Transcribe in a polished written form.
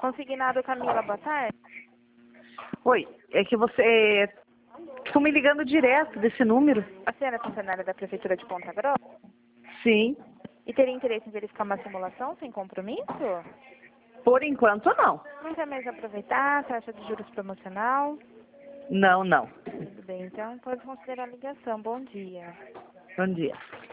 Consignado Camila, boa tarde. Oi, é que você... Estão me ligando direto desse número? A senhora é funcionária da Prefeitura de Ponta Grossa? Sim. E teria interesse em verificar uma simulação sem compromisso? Por enquanto, não. Não quer mais aproveitar? Taxa de juros promocional? Não, não. Tudo bem, então pode considerar a ligação. Bom dia. Bom dia.